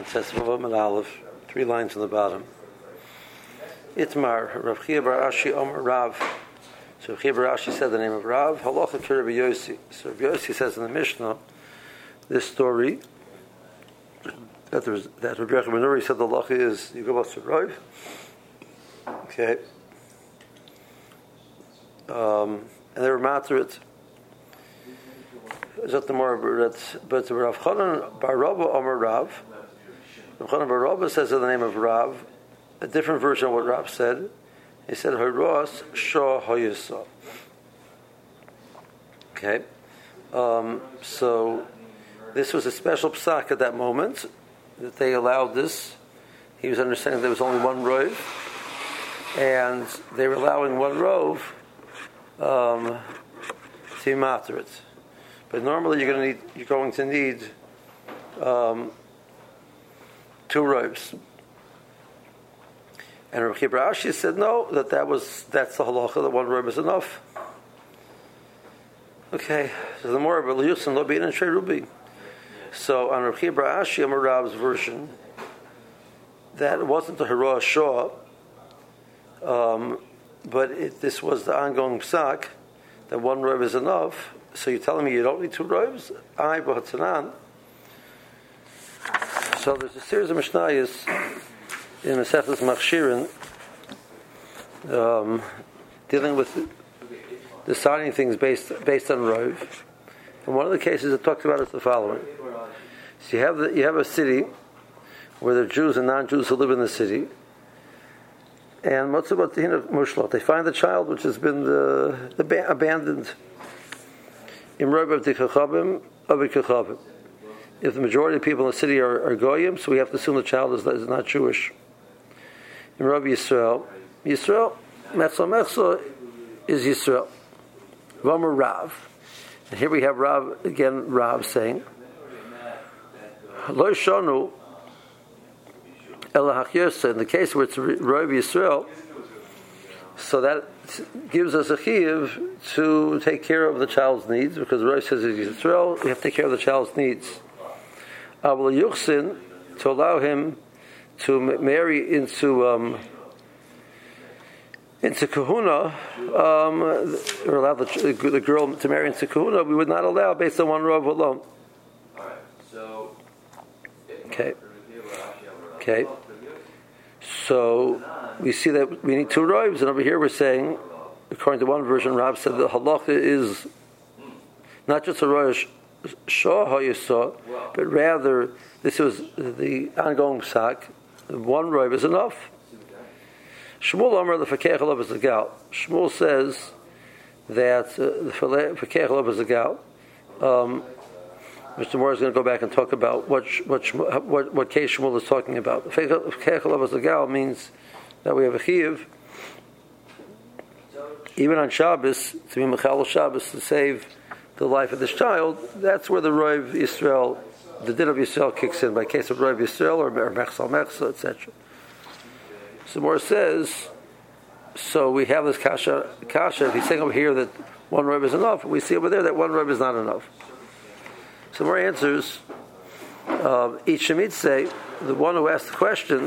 says Vavam and Aleph, 3 lines from the bottom. Itmar, Rav Chia bar Ashi Omer Rav. So Rav Chia bar Ashi said the name of Rav. Halacha ki Rabbi Yossi. So Rabbi Yossi says in the Mishnah, this story, that Rabbi Yochanan ben Nuri said the halacha is, you go to Rav. Okay. And they were matter it. Is that the more, but Rav Chanan bar Rabba Omer Rav. Rav Chanan bar Rabba says in the name of Rav, a different version of what Rav said. He said, Haros Shah Hayasa. Okay. So, this was a special psak at that moment, that they allowed this. He was understanding there was only one rove, and they were allowing one rove to be matter it. But normally you're going to need 2 roves. And Rav Chia bar Ashi said no, that's the halacha, that 1 robe is enough. Okay, so the more of Yusin lo bein and Shrei Rubi. So on Rav Chia bar Ashi Amar Rav's version, that wasn't the Hara Shah, but this was the ongoing psak, that 1 robe is enough. So you're telling me you don't need 2 robes? I b'hatzanan. So there's a series of mishnayos in Masechtas Machshirin, dealing with deciding things based on rove. And one of the cases it talks about is the following: so you have a city where there are Jews and non-Jews who live in the city, and they find the child which has been abandoned. If the majority of people in the city are goyim, so we have to assume the child is not Jewish. In Rabbi Yisrael, Mechsa is Yisrael. V'amar Rav. And here we have Rav saying, Lo shanu ela hachyasa, in the case where it's Rabbi Yisrael, so that gives us a chiyuv to take care of the child's needs, because the Rav says it's Yisrael, we have to take care of the child's needs. Avol yuchsin, to allow him to marry into kahuna, or allow the girl to marry into kahuna, we would not allow based on 1 Rav alone. Okay. So we see that we need 2 Ravs, and over here we're saying, according to one version, Rav said the halacha is not just a Rosh Shah Hayasa, but rather this was the ongoing psak. 1 Rav is enough. Shmuel Amar the Fakech Alav is the gal. Shmuel says that the Fakech Alav is the gal. Mr. Moore is going to go back and talk about what case Shmuel is talking about. The Fakech Alav is the gal means that we have a chiyuv, even on Shabbos, to be Mechal Shabbos, to save the life of this child. That's where the Rav Yisrael, the din of Yisrael kicks in, by case of Rav Yisrael or Mechsa, etc. So Moore says, so we have this kasha. If he's saying over here that 1 Rav is enough, we see over there that 1 Rav is not enough. So Moore answers, each Shemit say, the one who asked the question,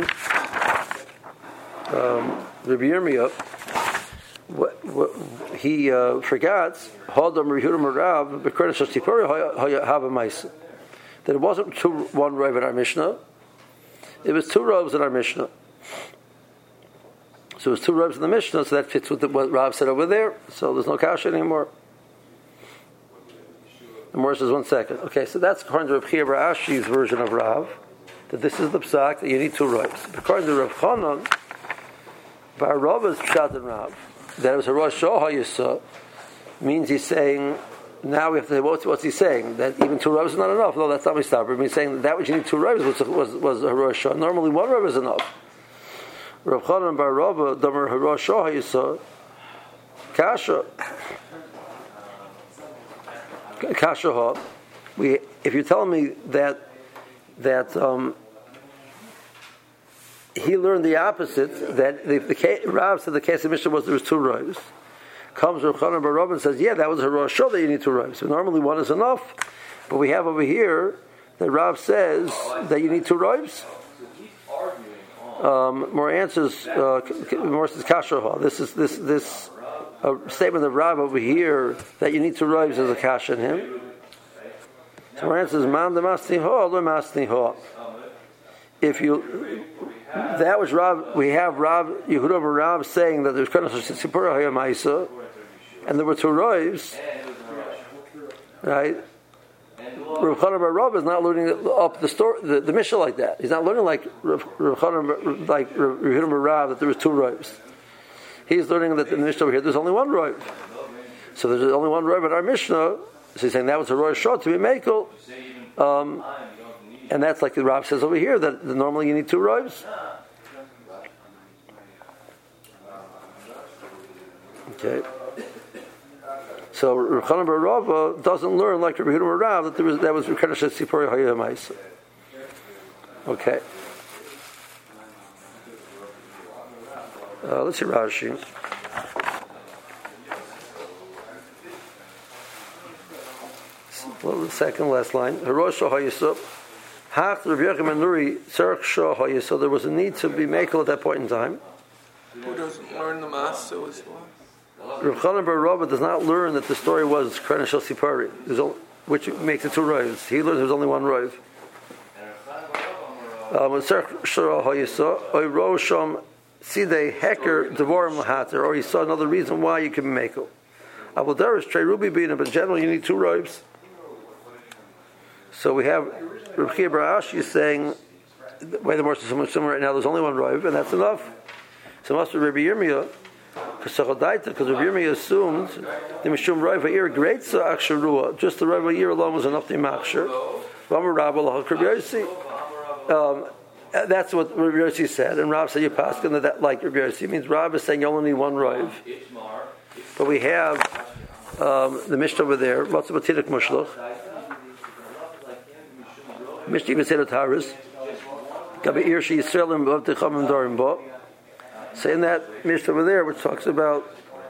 Rabbi Yirmiyah, he forgot that it wasn't 1 Rav in our Mishnah, it was 2 Ravs in our Mishnah. So it was 2 Ravs in the Mishnah, so that fits with what Rav said over there, so there's no kasha anymore. The Morris says 1 second. Okay, so that's according to Rav Chia bar Ashi's version of Rav, that this is the psak, that you need 2 Ravs. According to Rav Chanan bar Rabba's pshat and Rav, that it was a Rosh Shah Hayasa, means he's saying, now we have to say, what's he saying? That even 2 Ravs is not enough? No, that's not Mistapar. He's saying that which you need 2 Ravs was a Rosh Shah. Normally 1 Rav is enough. Rav Chanan bar Rabba, Damer Rosh Shah Hayasa, Kasha Ha. If you're telling me that he learned the opposite, that the Rav said the case of Mishnah was there was 2 Ravs. Comes Rav Chanan bar Rabba and says, yeah, that was a Rosh Shah that you need 2 Ravs. So normally 1 is enough, but we have over here that Rav says that you need two roivs. More answers. More says kasha. This statement of Rav over here that you need two roivs is a kasha in him. So more answers. Man the masni ho, lo masni ho. If you, that was Rav. We have Rav Yehuda Rav saying that there's kind of sipura hayamaisa, and there were two roivs, right? Rav Chanan bar Rav is not learning up the story, the Mishnah like that. He's not learning like Rav Chanan, like Rav Yehuda bar Rav that there was two roivs. He's learning that in the Mishnah over here there's only one roiv. So there's only one roiv in our Mishnah. So he's saying that was a roiv short to be makel. And that's like the Rav says over here that normally you need two roivs. Okay. So Rav Chanan bar Rav doesn't learn like Rav Yehuda bar Rav that was Rekadosh Tzipori Hayamaisa. Okay. Let's see Rashi. Well, the second last line. Harosha Hayisub. Hach Rav Yochanan ben Nuri Tzarech Shah Hayisub. There was a need to be makel at that point in time. Who doesn't learn the Maaseh as well? Rav Chanan bar Rav does not learn that the story was Krena Shel Sipari, which makes it two roivs. He learns there's only one roiv. Or he saw another reason why you can be makel. Avodaris Trey Ruby being, but in general you need two roivs. So we have Rav Chia bar Ashi saying, the way the Morse is similar right now, there's only one roiv, and that's enough. So it must be Rabbi Yirmiyah. Because Rabbi Yirmiyah assumed the Mishum Rav Ha'ir Greatza Aksharua, just the Rav Ha'ir alone was enough to Machshir. That's what Rabbi Yossi said, and Rav said you pass that like Rabbi Yossi means Rav is saying you only need one Rav. But we have the Mishnah over there. What's about Tidik Mushloch? Mishnah even said Taurus. Gabi Irshi Yisraelim Bav Techamim Dorim Bo. So in that Mishnah over there, which talks about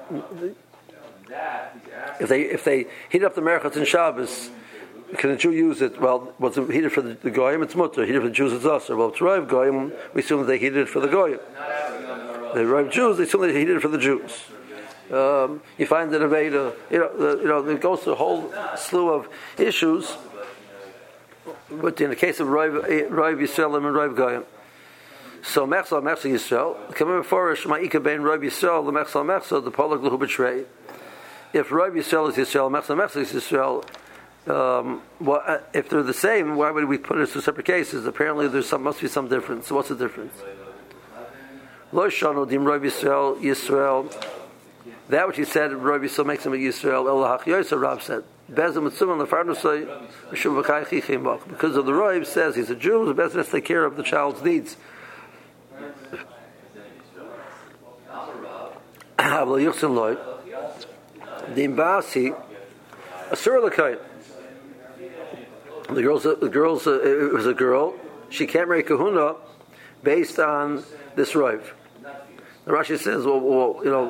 if they heat up the merchatz in Shabbos, can the Jew use it? Well, was it heated for the goyim? It's mutter. Heated for the Jews, it's usher. Well, it's Rav goyim. We assume that they heated it for the goyim. The Rav Jews, they assume that they heated it for the Jews. You find that Aveda, it goes to a whole slew of issues. But in the case of Rav Yisrael and Rav goyim. So Mechsal Yisrael, coming before Ma'ika ben Rav Yisrael, the Mechsal, the Polak who betrayed. If Rav Yisrael is Yisrael, Mechsal is Yisrael, if they're the same, why would we put it in separate cases? Apparently must be some difference. So what's the difference? Lo Shano Dim Rav Yisrael, that which he said, Rav Yisrael makes him a Yisrael, El Hachyosa, Rav said. Because of the Rav says he's a Jew, the Bezin has to take care of the child's needs. The Imbasi, a surah the girl's it was a girl. She can't marry kahuna based on this Rav. The Rashi says, well,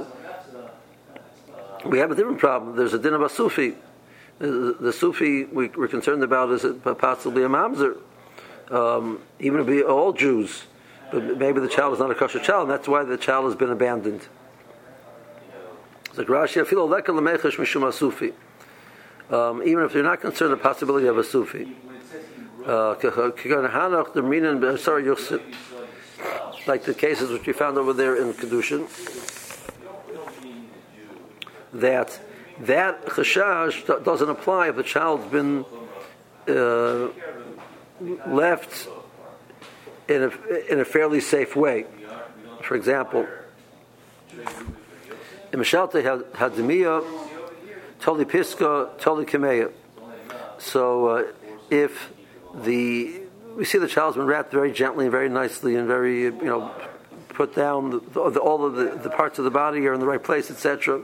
we have a different problem. There's a din of a Sufi. The Sufi we're concerned about is it possibly a mamzer, even if it be all Jews, but maybe the child is not a kosher child, and that's why the child has been abandoned. It's like Rashi, I feel leka lemechesh mishum Sufi. Even if they're not concerned the possibility of a Sufi. Like the cases which we found over there in Kedushin, that chashash doesn't apply if the child's been left in a fairly safe way. For example, in Mishalte Hadimiya, Toli Piska, Toli Kameya. So if we see the child's been wrapped very gently and very nicely and very, put down, all of the parts of the body are in the right place, etc.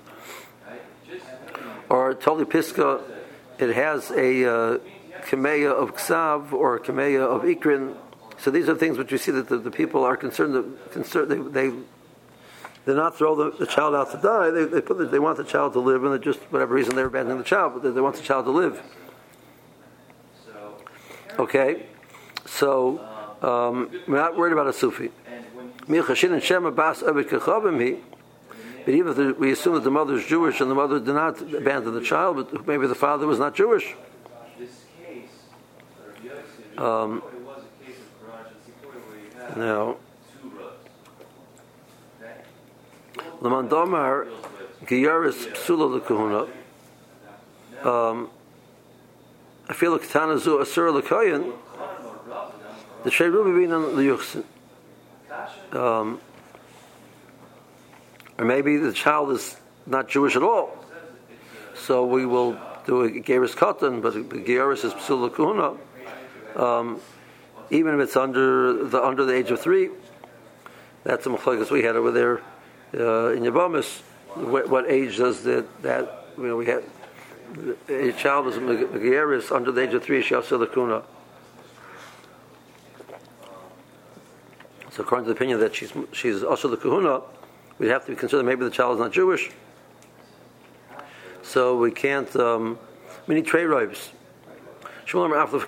Or Toli Piska, it has a Kameya of Ksav or a Kameya of Ikrin. So these are things which we see that the people are concerned. They're not throw the child out to die. They want the child to live, and they just whatever reason they're abandoning the child, but they want the child to live. Okay, so we're not worried about a Sufi. But even if we assume that the mother is Jewish and the mother did not abandon the child, but maybe the father was not Jewish. Now, Lamandamar Giyaris Psula Lekahuna. I feel like Tanazu Asur Lekayan. The Shei Rubi being on the Yuchsin. Or maybe the child is not Jewish at all. So we will do a Geras Katan, but Geras is Psula Kahuna. Even if it's under the age of 3, that's a machlokes we had over there in Yavamis. What age does that we had a child is Geras under the age of 3, she also the Kuna. So according to the opinion that she's also the Kahuna, we'd have to be considered maybe the child is not Jewish. So we can't. We need trey robes. We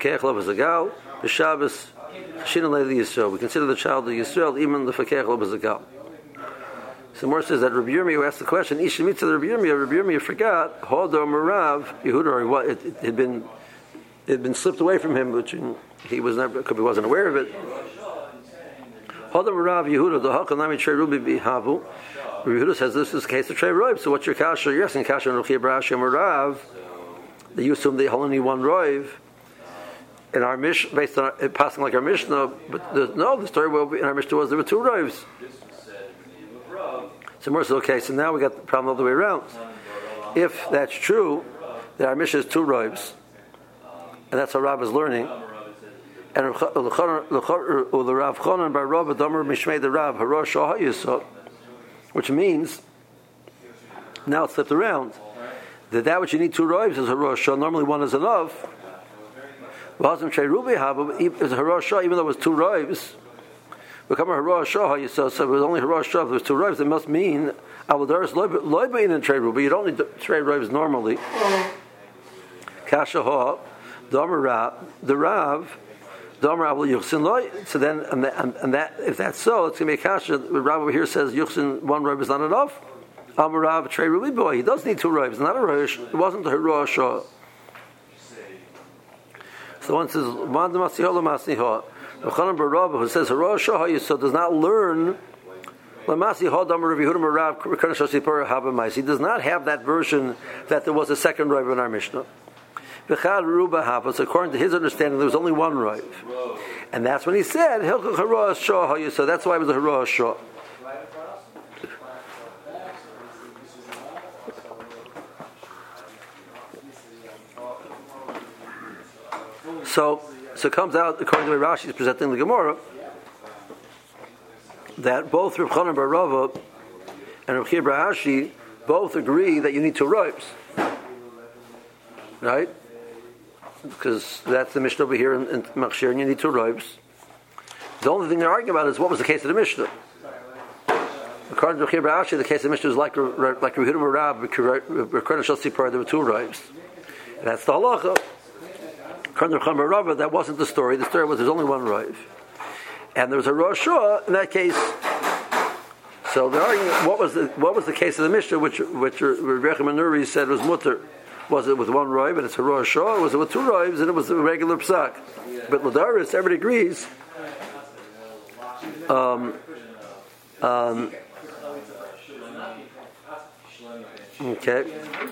consider the child the Yisrael, even the Fakech Lo B'Zagal. So Mor says that Rabbi Yirmiyah asked the question, Isha Mitzvah Rabbi Yirmiyah forgot, Hodor Marav, Yehuda, it had been slipped away from him, which he was never, because he wasn't aware of it. Hodor Marav, Yehuda, the Hakanami Trey Rubi Bihavu. Rabbi Yehuda says this is the case of Trey Roib. So what's your kasha? You're asking kasha on Ruchia Barashia Marav, that you assume they only one Roiv. In our Mishnah, based on it passing like our Mishnah, but the story in our Mishnah was there were 2 Roivs. So Mor says, okay, so now we got the problem all the way around. If that's true, that our Mishnah is 2 Roivs, and that's how Rav is learning, and the Rav Chonan by Rav Adamar Mishmei the Rav Harosh Shah Yisod, which means now it's flipped around that which you need 2 Roivs is Harosh Shah. Normally one is enough. Even though it was 2 Roivs, become a Harosh Shah Yisod. So it was only Harosh Shah. If there was 2 Roivs, it must mean Avodaris Loibain in Trey Rubi. You don't need Trey Roivs normally. Kasha Ha, the Rav. So then, and that if that's so, it's going to be a kasha. The Rav over here says Yuchsin 1 Roiv is not enough. Rav Trey Rubi boy, he does need 2 Roivs. Not a Roish. It wasn't a Harosh Shah. So one says, Chanan bar Rava, who says Harosh Shah Yisod does not learn. He does not have that version that there was a second Roiv in our Mishnah. According to his understanding, there was only 1 Roiv, and that's when he said Harosh Shah Yisod. That's why it was a Harosh Shah. So it comes out, according to the way Rashi is presenting the Gemara, that both Reb Chanan bar Rava and Reb Chia bar Ashi both agree that you need 2 Roivs. Right? Because that's the Mishnah over here in Machshir, and you need 2 Roivs. The only thing they're arguing about is what was the case of the Mishnah. According to Reb Chia bar Ashi, the case of the Mishnah was like Rehuda Marab, there were 2 Roivs. And that's the halacha. According to Reb Rava, that wasn't the story. The story was there's only 1 Roiv, and there was a Rosh Shah in that case. So they're arguing what was the case of the Mishnah, which Rebbe Manuri said was mutter. Was it with 1 Roiv and it's a Rosh Shah, or was it with 2 Roivs and it was a regular psak? But Ladaris, everybody agrees. Okay.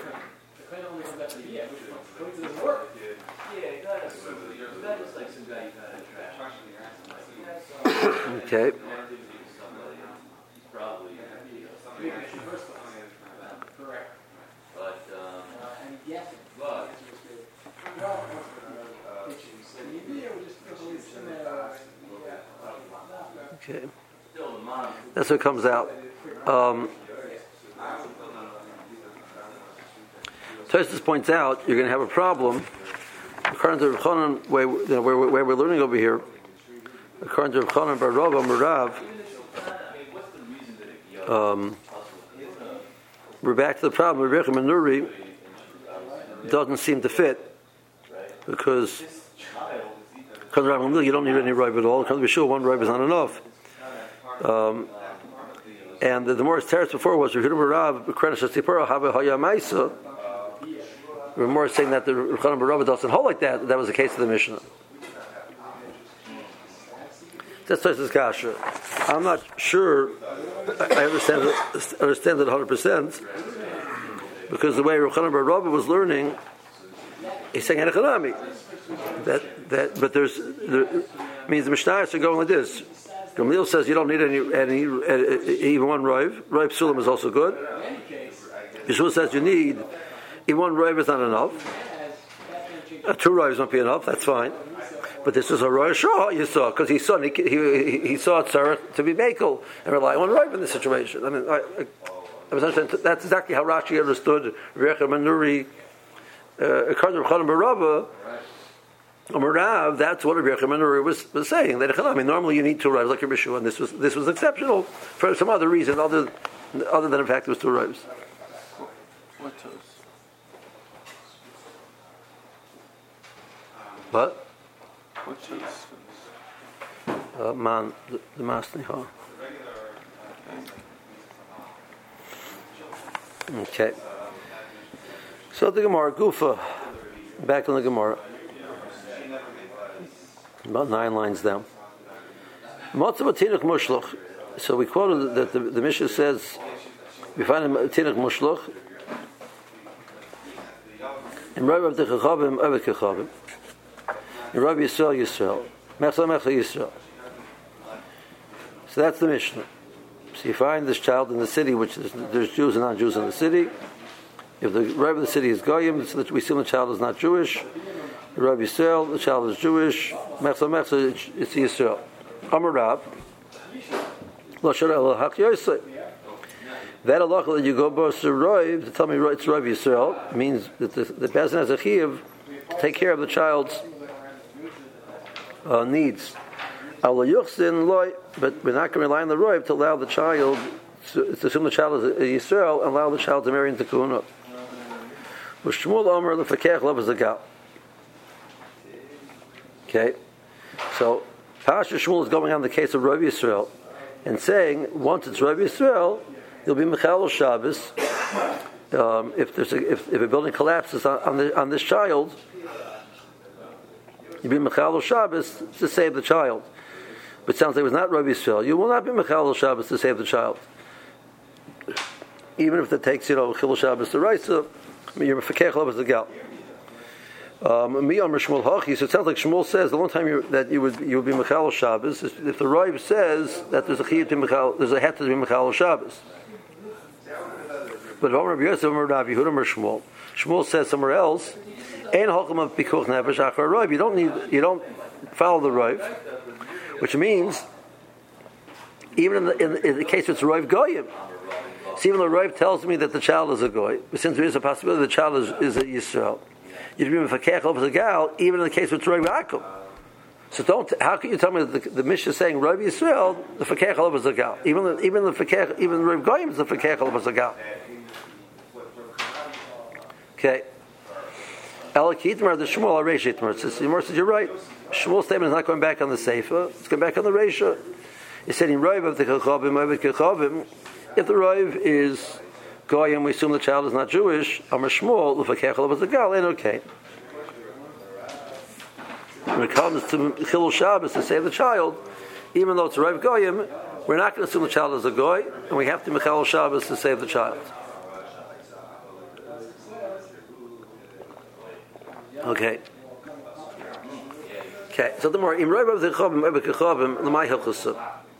Okay. Okay. That's what comes out. Tosfos points out you're going to have a problem. According to Reb Chanan, where we're learning over here, according to Reb Chanan bar Rava Merav, we're back to the problem. Rebbe Manuri doesn't seem to fit because According to Rav Gamliel, you don't need any roiv at all. According to Yeshua, one roiv is not enough. And the Morris Teretz before was Rehudim Rav Krenesh Tzipora Have Haya Maisa. We're more saying that the Rechanan Barabba doesn't hold like that. That was the case of the Mishnah. That's Tosfos Kasha. I'm not sure. I understand it 100% because the way Rechanan Barabba was learning, he's saying Hanechanami. But means the Mishnayos are going like this. Gamliel says you don't need any even one roiv. Roiv sulam is also good. Yeshua says you need even one roiv is not enough. Two roivs won't be enough. That's fine. But this is a roiv shah you saw because he saw tzarech to be mekel and rely on roiv in this situation. I mean, that's exactly how Rashi understood Recha Manuri. According to Rechanan Barabba. Merav, that's what Rabbi Yochanan was saying. That normally you need two rives like Rabbi Yeshua, and this was exceptional for some other reason other than the fact it was two rives. What toes? What? What toes? Man, the master. Huh? Okay. So the Gemara, Gufa, back on the Gemara. About 9 lines down. So we quoted that the Mishnah says we find a tinuk mushloch in Rabbi Avdei Eved Kechavim, in Rabbi Yisrael, Mechla Yisrael. So that's the Mishnah. So you find this child in the city, which there's Jews and non-Jews in the city. If the Rabbi of the city is Goyim, so that we assume the child is not Jewish. Rabbi Yisrael, the child is Jewish. Mechla, it's Yisrael. Amar Rav, Lo Shara Ela Hak Yosei. That halacha that you go both to Roiv to tell me it's Rabbi Yisrael means that the person has a chiyuv to take care of the child's needs. But we're not going to rely on the Roiv to allow the child to assume the child is a Yisrael and allow the child to marry into Kahuna. Shmuel Omer lefakech lo b'zagal. Okay, so Pasha Shmuel is going on the case of Rabbi Yisrael and saying once it's Rabbi Yisrael, you'll be Mechal Shabbos. If a building collapses on this child, you'll be Mechal Shabbos to save the child. But it sounds like it was not Rabbi Yisrael. You will not be Mechal Shabbos to save the child, even if it takes Chil Shabbos to Raisa. You're Mefakech lo b'zagal. So it sounds like Shmuel says the only time that you would be Mechal Shabbos is if the Rav says that there's a chiyuv to Mechal, there's a het to be Mechal Shabbos. But Rabbi Yosef or Rabbi Yehuda or Shmuel, Shmuel says somewhere else, Ein halcham of pikuch nefesh achar Rav. You don't follow the Rav, which means even in the case it's Rav Goyim. So even the Rav tells me that the child is a goy, but since there is a possibility the child is a Yisrael, you'd be mefakech lo b'zagal, even in the case with Rav Akum. So how can you tell me that the Mishnah is saying Rav Yisrael the fakech lo b'zagal? Even Rav Goyim is the fakech lo b'zagal. Okay. Elakitmar the Shmuel Areish Itmar. Yimor says you're right. Shmuel's statement is not going back on the Seifa; it's going back on the Reisha. He said in Rav of the Kechavim. If the Rav is Goyim, we assume the child is not Jewish. Amar Shmuel, l'fakech lo b'zagal, ain't okay. When it comes to Chilul Shabbos to save the child, even though it's a Rav Goyim, we're not going to assume the child is a Goy, and we have to Chilul Shabbos to save the child. Okay. So the more Im Rav of the Kechavim, l'may hilchosah.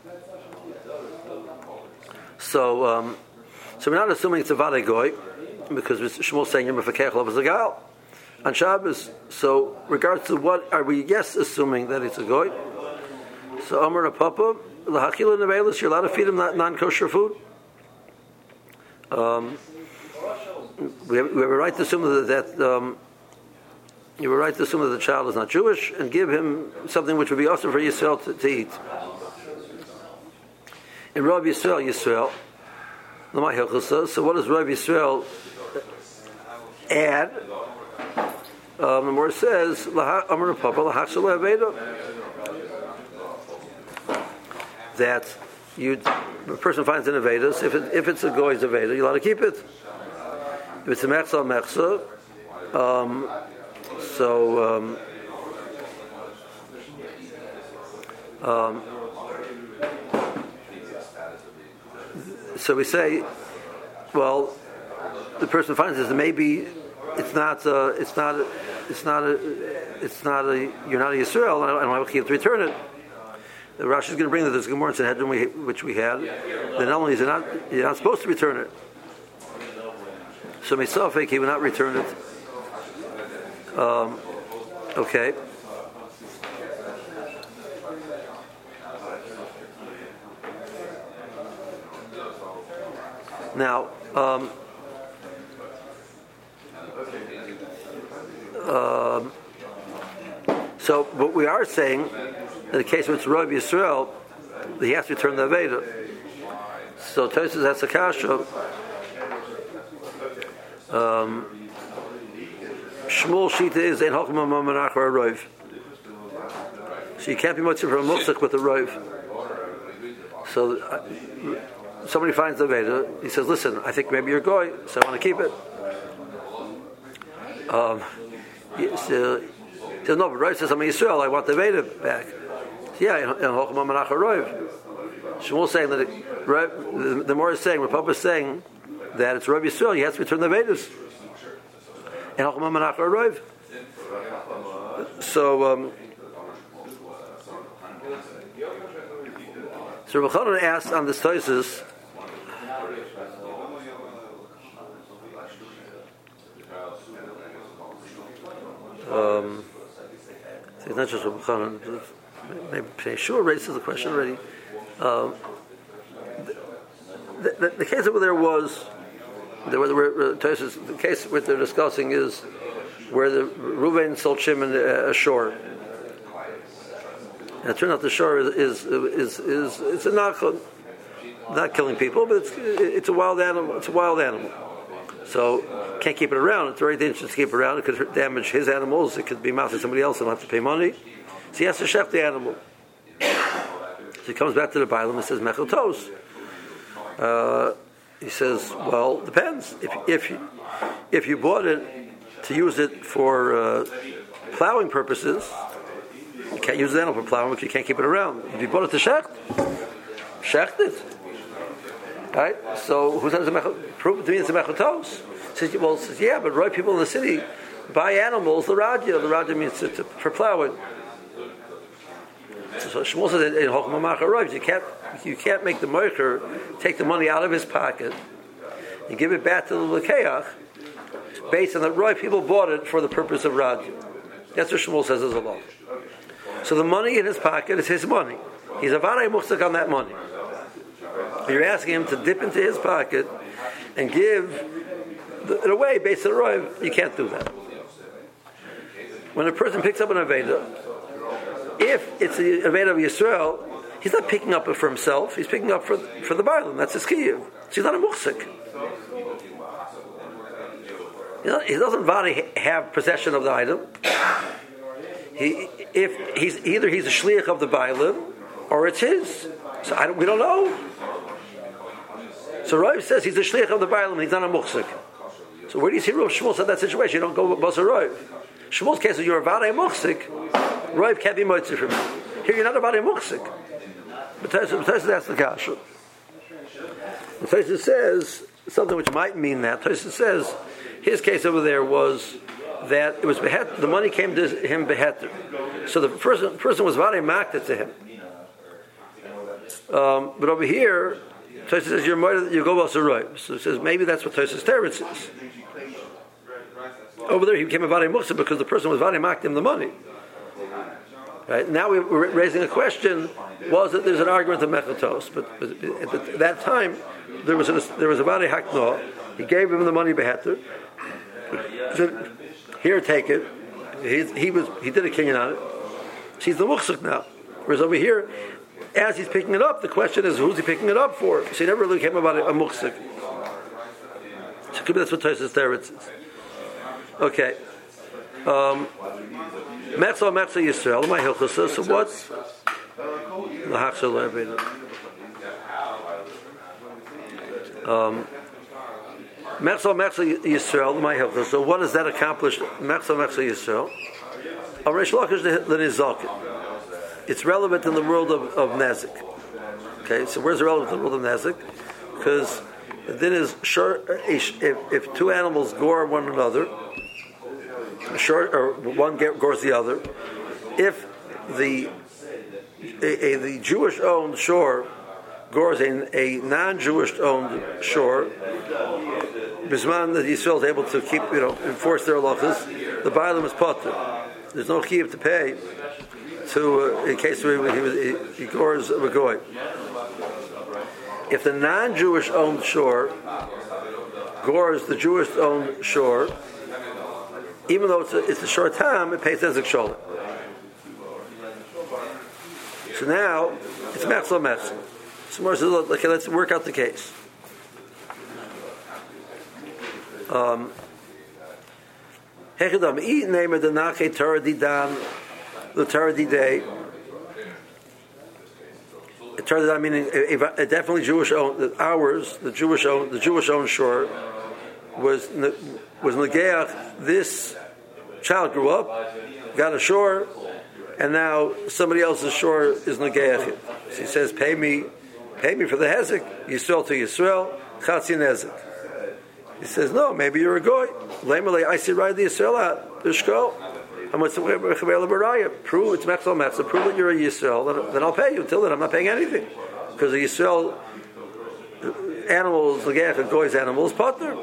So we're not assuming it's a Vadei Goy, because Shmuel's saying you're Mefakech lo b'zagal on Shabbos. So, regards to what are we? Yes, assuming that it's a Goy. So, Amar Papa, l'hachila nevelis, you're allowed to feed him non-kosher food. We have a right to assume that you have a right to assume that the child is not Jewish and give him something which would be awesome for Yisrael to eat. In Rabbi Yisrael, so what does Rabbi Yisrael add? the more says Amar Papa Lahachshel Aveda, that the person finds an Avedas. If it's a goy's Aveda, you're allowed to keep it. If it's a Mechsa, Mechsa. So we say, well, the person finds this. Maybe you're not a Yisrael. I don't have a key to return it. The Rashi is going to bring that this Gemara in Sanhedrin which we had. Then not only is you're not supposed to return it. So Misafek, he would not return it. Okay. Now, so what we are saying, in the case where it's Rav Yisrael, he has to return the Aveda. So Tosfos has a kasha. Shmuel Shita is ein Hochma Manach or a Rav. So you can't be much of a Muksuk with a Rav. So somebody finds the Veda, he says, listen, I think maybe you're goy, so I want to keep it. He says, no, but Rav says, I'm a Yisrael, I want the Veda back. Yeah, in Hochma Manach or Rav. Shmuel's saying that the more is saying, Rapapa is saying that it's Rav Yisrael, he has to return the Vedas. And Hochma Manach or Rav. So Rav Chanan asked on this Tosfos, it's not just Rav Chanan, maybe Sure raises the question already. The case over there was, the case what they're discussing is where the Reuven sold Shimon a shore. And it turned out the shore is a not killing people, but it's a wild animal. It's a wild animal. So can't keep it around. It's very dangerous to keep it around. It could damage his animals. It could be mouthed to somebody else and have to pay money. So he has to chef the animal. So he comes back to the Bailam and says Mechel Tos. He says, well, depends. If you bought it to use it for plowing purposes, you can't use the animal for plowing because you can't keep it around. If you bought it to shecht it. Right? So who says prove it to me it's a Mechel Tos? Says, yeah, but right people in the city buy animals, the Raja. The Raja means for plowing. So Shmuel says in Hochma Manach you can't make the moicher take the money out of his pocket and give it back to the Lekeach based on that right people bought it for the purpose of Raja. That's what Shmuel says as a law. So the money in his pocket is his money. He's a varei muchzik on that money. You're asking him to dip into his pocket and give it away based on the right. You can't do that. When a person picks up an Aveda, if it's the Aveda of Yisrael, he's not picking up it for himself. He's picking up for the Bailam. That's his kiyuv. So he's not a muchzik. He doesn't have possession of the item. If he's a shliach of the Bailam or it's his. So we don't know. So Rav says he's a shliach of the Bailam. He's not a muchzik. So where do you see Rav Shmuel said that situation? You don't go with Basar Rav. Shmuel's case is you're a varei muchzik. Rav can't be moitzi from you. Here you're not a varei muchzik. But Tosfos asks the kasha. Tosfos says something which might mean that. Tosfos says his case over there was that it was the money came to him beheter. So the person was varei makta to him. But over here, Tosfos says you go Basar Rav. So it says maybe that's what Tosfos teretz is. Over there he became a varei muchzik because the person was varei makta him the money. Right? Now we're raising a question: was that there's an argument of Mechel Tos? But at that time there was a varei hakno. He gave him the money beheter. Said, here, take it. He did a kinyan on it. She's the muchzik now. Whereas over here, as he's picking it up, the question is who's he picking it up for? So he never really came about a muchzik. So could be that's what Tosfos teretz is. Okay. Mechza Yisrael. My hilchos. So what? Mechza Yisrael. My hilchos. So what does that accomplish? Mechza Yisrael. It's relevant in the world of Nezik. Okay, so where's it relevant in the world of Nezik? Because then is sure if two animals gore one another, or one gores the other, if the Jewish-owned shore gores a non-Jewish owned shore, Bisman that Yisrael is able to keep, enforce their halachas, the bailam is potter. There's no chiyuv to pay to in case he gores a goy. If the non-Jewish owned shore gores the Jewish owned shore, even though it's a short time, it pays nezek sholem. So now it's mechza mechza. So Mor says, okay, let's work out the case. Hechadam eat name of the nache Torah didan, the Torah didei. Torah didan meaning a definitely Jewish owned. Ours, the Jewish owned shore was negeach. This child grew up, got a shore, and now somebody else's shore is negeach. So he says, pay me for the hezek. Yisrael to Yisrael, chatzi nezek. He says, no, maybe you're a goy. I see right the Yisrael out. Bishko. Prove it's mechzal mechzal. Prove that you're a Yisrael. Then I'll pay you. Until then, I'm not paying anything because the Yisrael animals, negeach, a goy's animals, partner.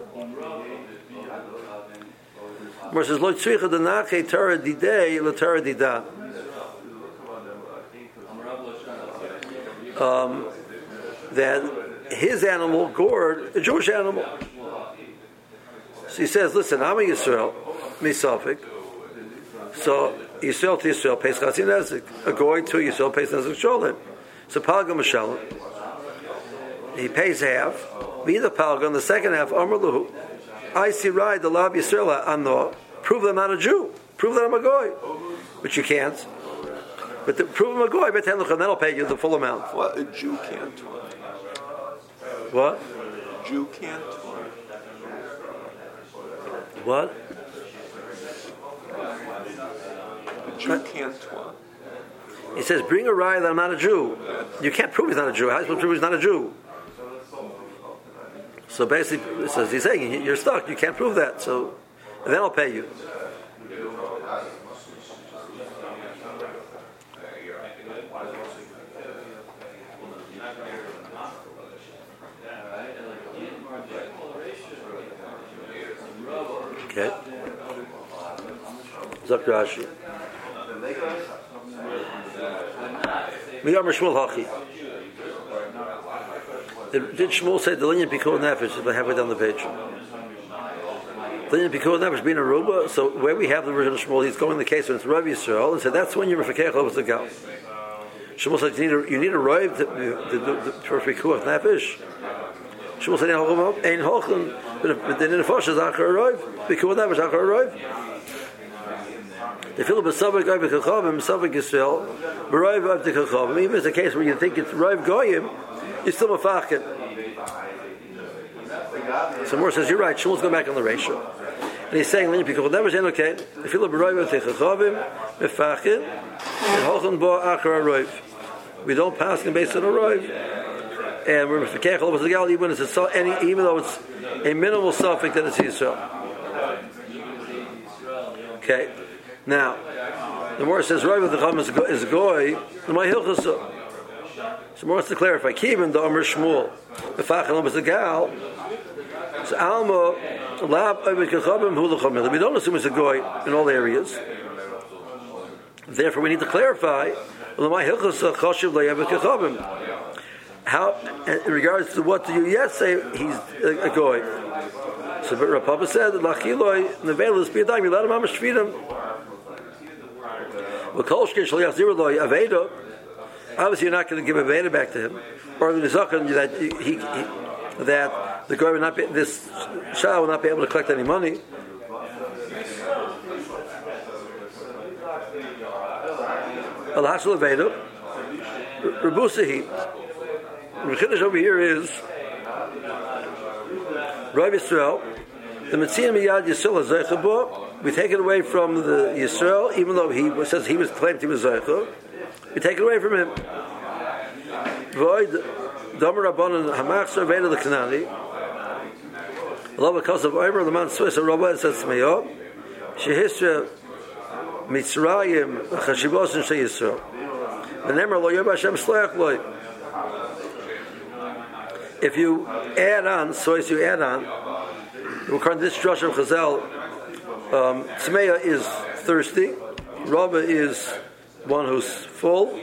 Where says, "Lo tzricha denache Torah didei la Torah didan." That his animal gored a Jewish animal. So he says, "Listen, I'm a Yisrael, misafik. So Yisrael to Yisrael pays chatzin nezek. A goy to Yisrael pays nezek sholem. So palgam mishalem. He pays half. Either palgam, the second half, amar luhu. I see right the lab Yisrael anno. Prove that I'm not a Jew. Prove that I'm a goy. But you can't. But prove I'm a goy, then I'll pay you the full amount. What? A Jew can't. What? Jew can't. What? A Jew can't. He says, bring a raya that I'm not a Jew. You can't prove he's not a Jew. How are you supposed to prove he's not a Jew? So basically, says he's saying, you're stuck. You can't prove that. So then I'll pay you. Okay. Zok Rashi. Miyam Shmuel Hachi. Did Shmuel say the linyan Pikuah Nefesh? If I halfway down the page. The linyan Pikuah Nefesh being a Ruba. So where we have the version of Shmuel, he's going the case when it's Rav Yisrael and said that's when you're Mefakech over the Gal. Shmuel said you need a Rav for Pikuah Nefesh. Shmuel said Ein Hochen. But the Nefesh is Achar Rav. Pikuah Nefesh Achar Rav. They feel about Savak Rav Kachavim, Savak Yisrael, Rav Rav Kachavim. Even if it's a case where you think it's Rav Goyim, you're still Mefachim. So Mor says, you're right, Shmuel's going back on the ratio. And he's saying, Linyan Pikuah Nefesh, okay, they feel about Rav Rav Kachavim, Mefachim, and Hochen Bo Achar Rav. We don't pass him based on a Rav. And we're Mefakech over the Gal, even though it's a minimal suffix that it's Yisrael. Okay. Now, the Mor says, Rav the Chacham is goy, the my hilchos. So Mor wants to clarify. Kivin the Amr Shmuel, the Fachan was the Gal. So Alma lab Ovid Kachabim Hu L'Chamil. We don't assume it's a goy in all areas. Therefore, we need to clarify. The my hilchos Chashiv LeOvid Kachabim. How, in regards to what do you yet say he's a goy? So, but Rav Papa said, "Lachiloi nevelis biyadayim." You let him mamish feed him. Obviously, you're not going to give a Veda back to him, or the Nizakan that the guy will not be, this child will not be able to collect any money. Al Hashal Aveda, Rabusahi. The Chiddush over here is Rav Yisrael. The Metzia Miyad Yisrael Zeichabo. We take it away from the Yisrael, even though he says he was claimed he was Zeichab. We take it away from him. Void Domer Rabbanon Hamachzer Veda the Kanani. Allah because of Omer the man Swiss Rabba says to me, "Oh, Shehisra Mitzrayim Chashivos and Shei Yisrael." The Nemer Lo Yob Hashem Shloach Lo. If you add on, so as you add on, according to this drush of Chazal, Tzmeya is thirsty, Rabba is one who's full.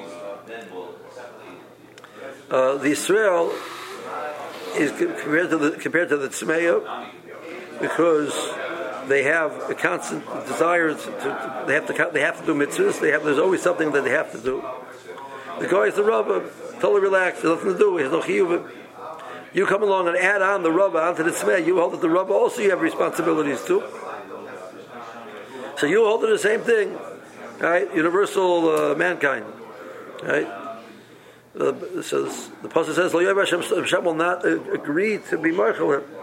The Israel is compared to the Tzmeya because they have a constant desire they have to do mitzvahs. There's always something that they have to do. The guy is the Rabba, totally relaxed, there's nothing to do. He has no chiyuv. You come along and add on the Rabba onto the Tzmeya. You hold that the Rabba also you have responsibilities too. So you hold it the same thing, right? Universal mankind, right? It says the pasuk says, "Lo Yob Hashem will not agree to be marchal him."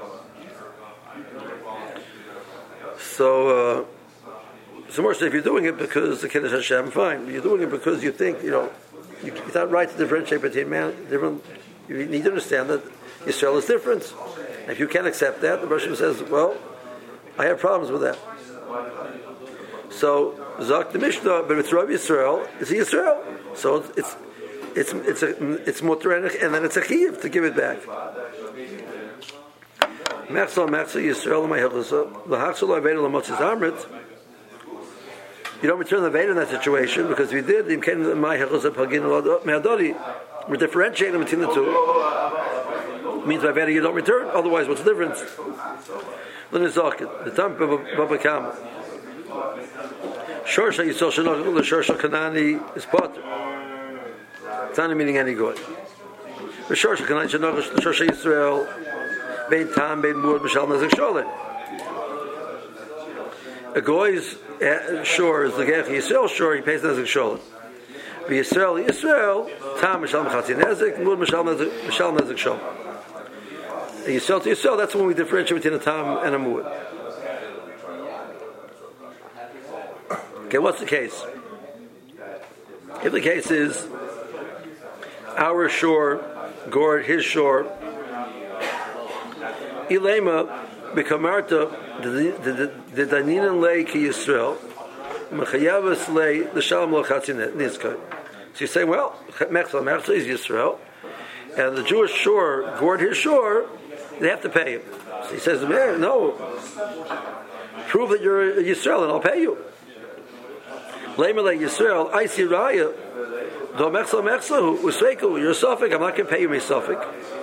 So more so if you're doing it because the Kiddush Hashem, fine. You're doing it because you think it's not right to differentiate between different. You need to understand that Yisrael is different. If you can't accept that, the Rosh says, "Well, I have problems with that." So Zak the Mishnah, but it's Rav Yisrael. It's Yisrael, so it's mutter and then it's a chiyuv to give it back. Mechsel Yisrael my hilchasa lahachsel aveda lamotzis amrit. You don't return the aveda in that situation because if you did, you came my hilchasa pagin me'adori. We're differentiating between the two. It means by aveda you don't return. Otherwise, what's the difference? Then it's zaket. The time Baba Kam. Shorsha Yisrael Shanoch the Shorsha Kanani is potter. It's not meaning any good. The Shorsha Kanani Shanoch the Shorsha Yisrael Bein Tam Bein Mud Mishal Nezik Sholem. A goy's shore is the Gech Yisrael shore. He pays Nezik Sholem. Yisrael Tam Mishal Mechatzi Nezik Mud Mishal Nezik Sholem. Yisrael to Yisrael. That's when we differentiate between a Tam and a Mud. Okay, what's the case? If the case is our shore, Gord, his shore, Ilema, Bikamarta, the Daninan lay ki Yisrael, Mechayavas lay the Shalom Lochatzinet, Nizkot. So you say, well, Mechsel is Yisrael, and the Jewish shore, Gord, his shore, they have to pay him. So he says, no, prove that you're Yisrael and I'll pay you. Lema Yisrael, I see Raya. Do Mechsel, Usveku, you're Suffolk, I'm not going to pay you my Suffolk.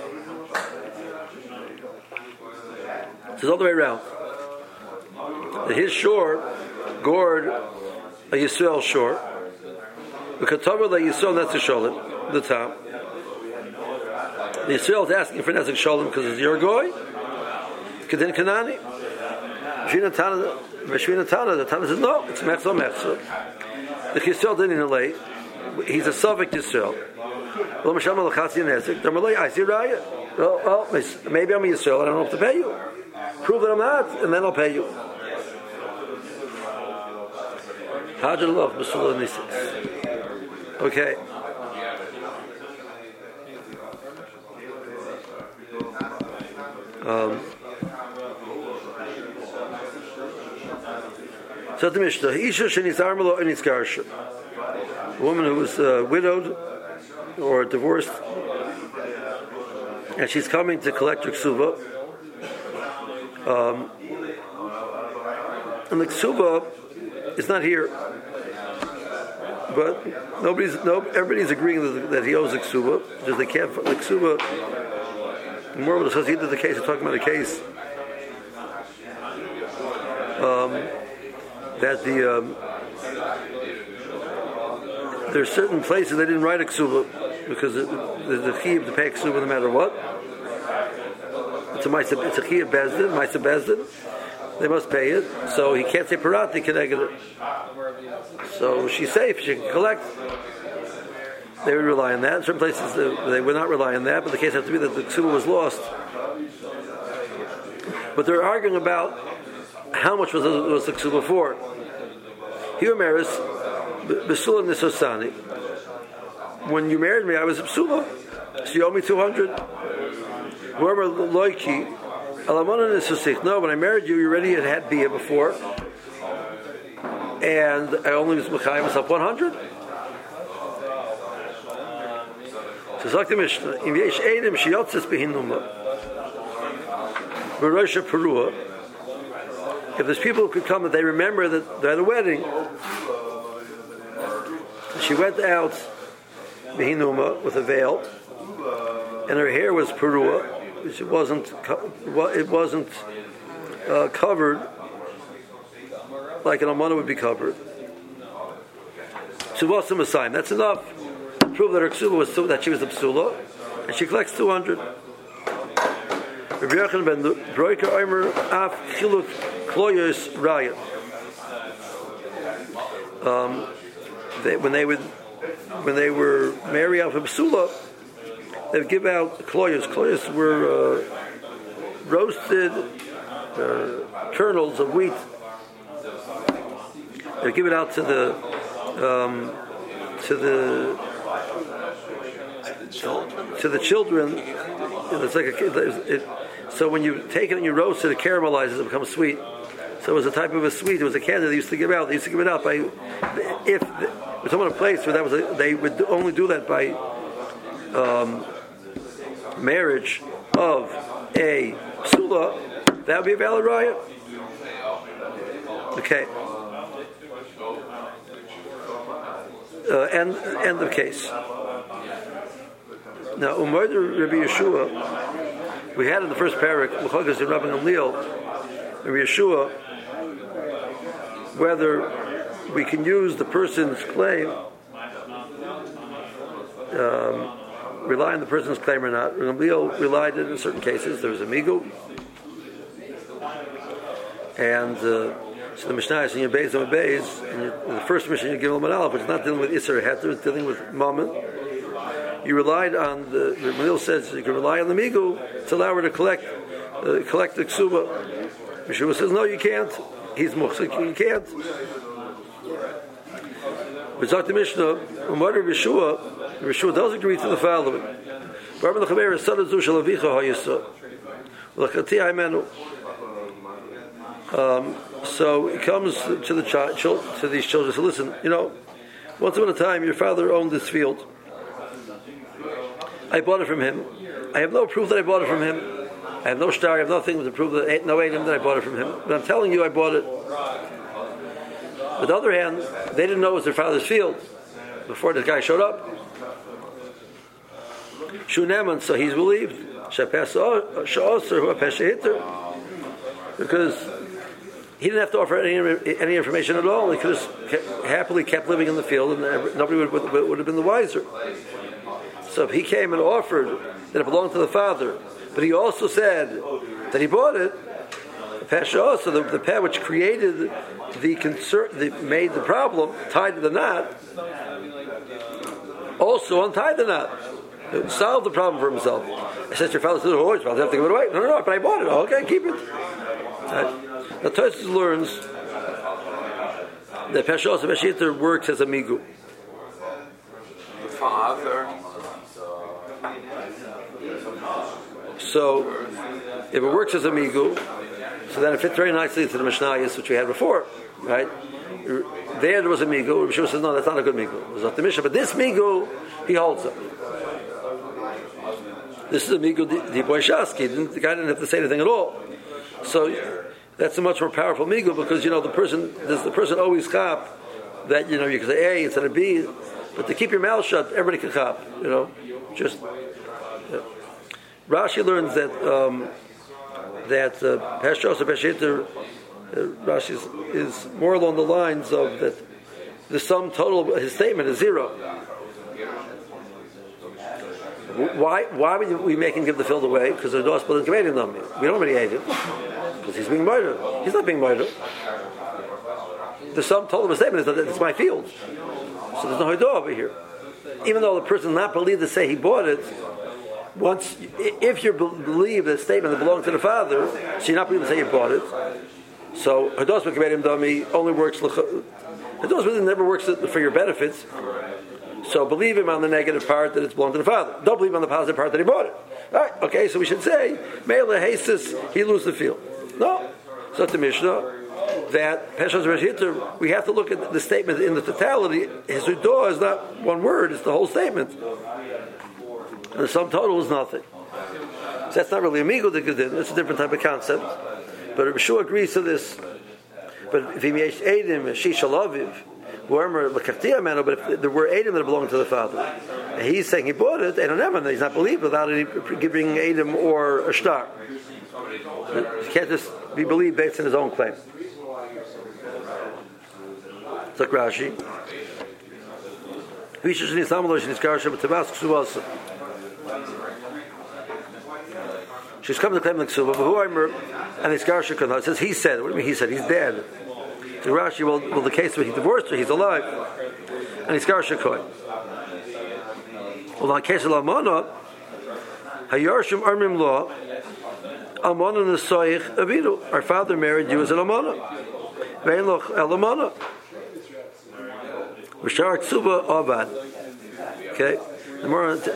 It's all the way around. His shore, Gord, a Yisrael shore. The Katavar Yisrael Netzik Sholem, the top. The Yisrael is asking for Netzik Sholem because it's your goy. Kedin Kanani. Shvina Tana, the Tana says, no, it's Mechsel. The Yisrael didn't lay. He's a Suffolk Yisrael. Well, maybe I'm a Yisrael, I don't have to pay you. Prove that I'm not, and then I'll pay you. Okay. So the Mishnah, Isha Shenizarmelo and Itzgarsha. A woman who was widowed or divorced, and she's coming to collect her ksuba. And the ksuba is not here, but everybody's agreeing that he owes the ksuba because they can't. The ksuba, more of the Chassidus the case. We're talking about a case that there's certain places they didn't write a ksuba because there's a chiyuv to pay a ksuba no matter what. It's a chiyuv bezdin, ma'aseh bezdin. they must pay it. So he can't say parati keneged. So she's safe. She can collect. They would rely on that. In certain places they would not rely on that, but the case has to be that the ksuba was lost. But they're arguing about how much was the ksuba for. Here maris besula nisosani. When you married me, I was a psula, so you owe me 200. Whoever loiki alamana nisosich. No, when I married you, you already had bia before, and I only was mechayim myself 100. So sagt the Mishnah, im yesh eidim sheyotzes behinuma, v'rosha perua. If there's people who could come that they remember that they had a wedding, she went out behinuma with a veil, and her hair was perua, which it wasn't covered like an almana would be covered. So what's the sign? That's enough. Prove that her ksuba was that she was a psula, and she collects 200. Rabbi Yochanan ben Broika Omer af chiluk kloyos raya. When they were married out of psula, they would give out kloyos. Kloyos were roasted kernels of wheat. They would give it out to the children. It's like so when you take it and you roast it, it caramelizes, it becomes sweet. So it was a type of a sweet. It was a candy they used to give out. They used to give it out by if someone in a place where that was they would only do that by marriage of a psula. That would be a valid raya. Okay. End of case. Now, Umar Rabbi Yeshua, we had in the first parak, L'chogas and Rabbi Gamliel, Rabbi Yeshua, whether we can use the person's claim, rely on the person's claim or not. Rabbi Gamliel relied in certain cases. There was a migu, and so the Mishnah is in your Beis and Beis, and the first Mishnah you give them an aleph, but it's not dealing with Isser Heter, it's dealing with Mammon. You relied on the Gamliel says you can rely on the migu to allow her to collect the ksuba. Yeshua says no, you can't. He's muhsik, you can't. But Dr. Mishnah, Umar Yeshua does agree to the following. So it comes to the to these children. So listen, once upon a time, your father owned this field. I bought it from him. I have no proof that I bought it from him. I have no star. I have nothing to prove that no item that I bought it from him. But I'm telling you, I bought it. On the other hand, they didn't know it was their father's field before the guy showed up. Shuneman, so he's believed. Because he didn't have to offer any information at all. He could have happily kept living in the field, and nobody would have been the wiser. So if he came and offered that it belonged to the father, but he also said that he bought it, the Pesha also, the peh which created the concern, that made the problem, tied to the knot, also untied the knot. It solved the problem for himself. I said, your father said, oh, I'll have to give it away. No, but I bought it. Okay, keep it. Right. Now Tosfos learns that Pesha also Pesha works as a migu. The father. So, if it works as a migu, so then it fits very nicely into the Mishnayos which we had before, right? There was a migu. Rishon says, no, that's not a good migu. It was not the Mishnah, but this migu he holds up. This is a migu di Boishasky. The guy didn't have to say anything at all. So that's a much more powerful migu because the person always chap that you can say A instead of B, but to keep your mouth shut, everybody can chap. Just. Rashi learns that Peshos or Pesheter, Rashi is more along the lines of that the sum total of his statement is 0. Why would we make him give the field away? Because the dos didn't command him. We don't already ate it because he's being murdered. He's not being murdered. The sum total of a statement is that it's my field, so there's no hodah over here. Even though the person not believed to say he bought it, if you believe the statement that belonged to the father, so you're not believing to say you bought it. So hodah b'kemedim dami only works. Hodah never works for your benefits. So believe him on the negative part that it's belonged to the father. Don't believe him on the positive part that he bought it. All right, okay, so we should say, Me'ele Hasis, he loses the field. No. So the Mishnah, that Peshas Rosh Hitter, we have to look at the statement in the totality. His Udah is not one word, it's the whole statement. And the sum total is nothing. So that's not really amigo de Gedin, it's a different type of concept. But Rabbi Shua agrees to this. But if he makes Eidim, Shisha Laviv, but if there were Edom that belonged to the father, and he's saying he bought it, and he's not believed without giving Edom or a star. He can't just be believed based on his own claim. It's like Rashi. She's coming to claim the Ksuba, and it's Garsha. It says he said. What do you mean he said? He's dead. The Rashi, well, the case where he divorced her, he's alive, and he's Garshakoy. Well, in the case of Almana, Hayarshim Armim Law, Almana Nesoich Avidu. Our father married you as an Almana. Ve'enloch Almana. Rishar Tzuba Abad. Okay, the more on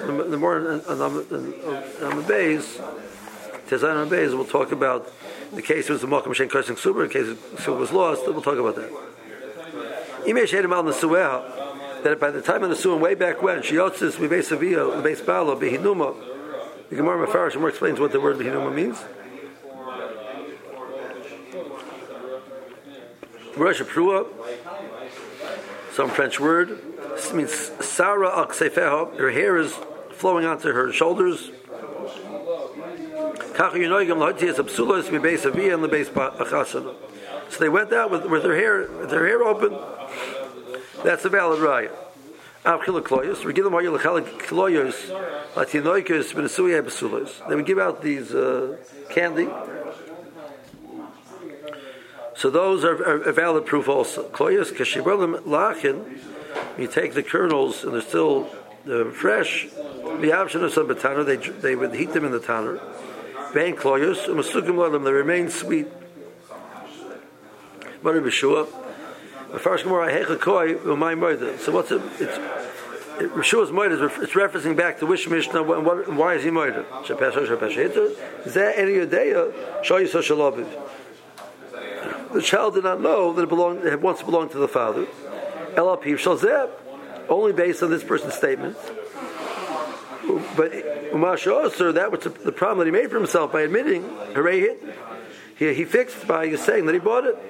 the base, Tezayin on the base, we'll talk about. The case was the Malkam Shen Kosing Suber. In case Suber was lost, we'll talk about that. Imesh Edem al Nesueha, that by the time of the Nesuah, way back when, Shiotzis Mibeis Avia, Mibeis Bala, Behinuma, the Gemara Mefarish more explains what the word Behinuma means. Rosh Prua, some French word. This means Sarah al Ksefeha, her hair is flowing onto her shoulders. So they went out with their hair open. That's a valid raya. They would give out these candy. So those are a valid proof also. You take the kernels and they're still fresh. They would heat them in the tanner. Vein kloyos, they remain sweet. Mother B'Shua. First Gemara, so what's it? Rishua's moed it's referencing back to which Mishnah and why is he moed? Is there any Yudea? Show you social love. The child did not know that it once belonged to the father. Elapiv Shalzeb, only based on this person's statement. But Umasha, that was the problem that he made for himself by admitting, he fixed by saying that he bought it.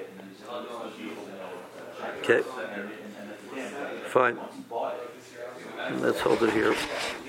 Okay, fine. Let's hold it here.